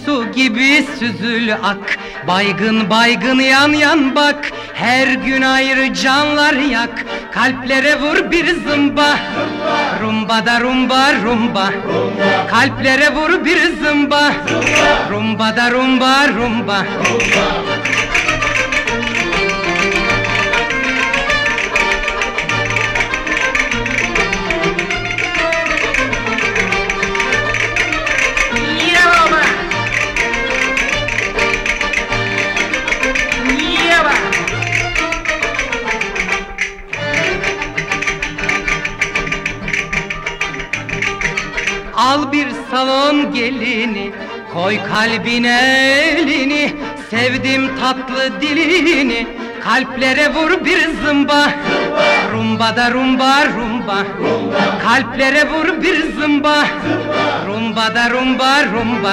su gibi süzül ak. Baygın baygın yan yan bak, her gün ayrı canlar yak. Kalplere vur bir zımba, rumba da rumba rumba. Kalplere vur bir zımba, rumba da rumba rumba. Al bir salon gelini, koy kalbine elini. Sevdim tatlı dilini, kalplere vur bir zımba, rumba da rumba rumba. Kalplere vur bir zımba, rumba da rumba rumba.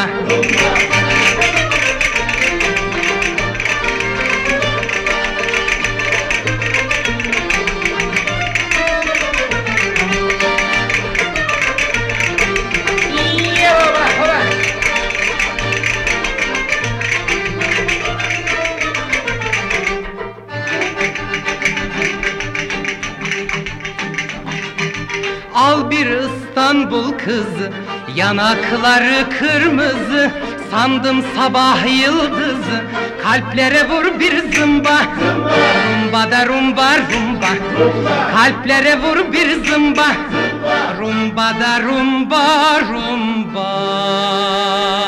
Al bir İstanbul kızı, yanakları kırmızı. Sandım sabah yıldızı, kalplere vur bir zımba, rumba da rumba rumba. Kalplere vur bir zımba, rumba da rumba rumba.